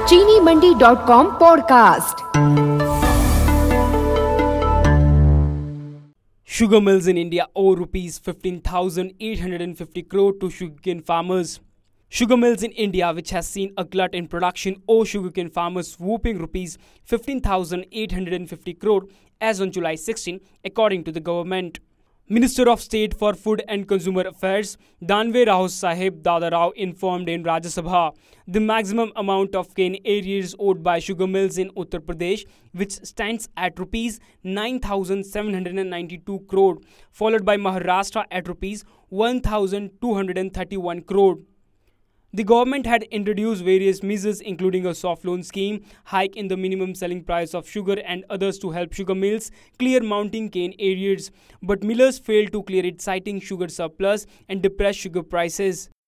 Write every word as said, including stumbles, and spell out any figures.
चीनी Mandi dot com podcast. Sugar mills in India owe rupees fifteen thousand eight hundred fifty crore to sugarcane farmers. Sugar mills in India, which has seen a glut in production, owe sugarcane farmers whopping rupees fifteen thousand eight hundred fifty crore as on July sixteenth, according to the government. Minister of State for Food and Consumer Affairs, Danve Rao Sahib Dada Rao, informed in Rajya Sabha the maximum amount of cane arrears owed by sugar mills in Uttar Pradesh, which stands at rupees nine thousand seven hundred ninety-two crore, followed by Maharashtra at rupees one thousand two hundred thirty-one crore. The government had introduced various measures including a soft loan scheme, hike in the minimum selling price of sugar and others to help sugar mills clear mounting cane arrears, but millers failed to clear it, citing sugar surplus and depressed sugar prices.